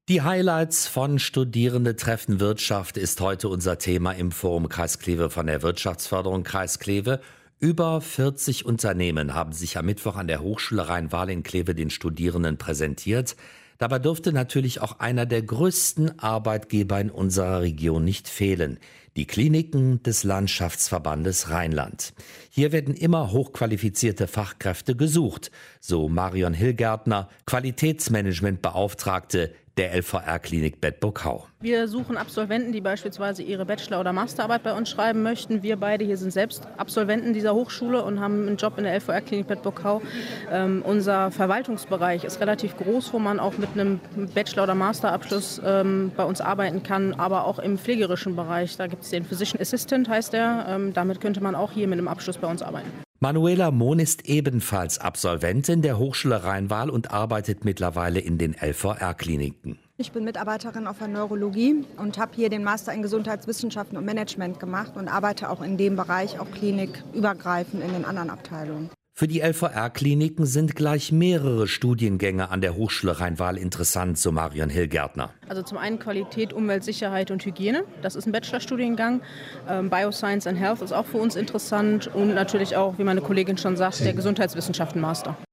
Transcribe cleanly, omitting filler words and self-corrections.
Die Highlights von Studierende treffen Wirtschaft ist heute unser Thema im Forum Kreis Kleve von der Wirtschaftsförderung Kreis Kleve. Über 40 Unternehmen haben sich am Mittwoch an der Hochschule Rhein-Waal in Kleve den Studierenden präsentiert. Dabei dürfte natürlich auch einer der größten Arbeitgeber in unserer Region nicht fehlen: die Kliniken des Landschaftsverbandes Rheinland. Hier werden immer hochqualifizierte Fachkräfte gesucht, so Marion Hillgärtner, Qualitätsmanagementbeauftragte der LVR-Klinik Bedburg-Hau. Wir suchen Absolventen, die beispielsweise ihre Bachelor- oder Masterarbeit bei uns schreiben möchten. Wir beide hier sind selbst Absolventen dieser Hochschule und haben einen Job in der LVR-Klinik Bedburg-Hau. Unser Verwaltungsbereich ist relativ groß, wo man auch mit einem Bachelor- oder Masterabschluss bei uns arbeiten kann, aber auch im pflegerischen Bereich. Da gibt es den Physician Assistant, heißt der. Damit könnte man auch hier mit einem Abschluss bei uns arbeiten. Manuela Mohn ist ebenfalls Absolventin der Hochschule Rhein-Waal und arbeitet mittlerweile in den LVR-Kliniken. Ich bin Mitarbeiterin auf der Neurologie und habe hier den Master in Gesundheitswissenschaften und Management gemacht und arbeite auch in dem Bereich, auch klinikübergreifend in den anderen Abteilungen. Für die LVR-Kliniken sind gleich mehrere Studiengänge an der Hochschule Rhein-Waal interessant, so Marion Hillgärtner. Also zum einen Qualität, Umwelt, Sicherheit und Hygiene. Das ist ein Bachelorstudiengang. Bioscience and Health ist auch für uns interessant. Und natürlich auch, wie meine Kollegin schon sagt, der Gesundheitswissenschaften Master.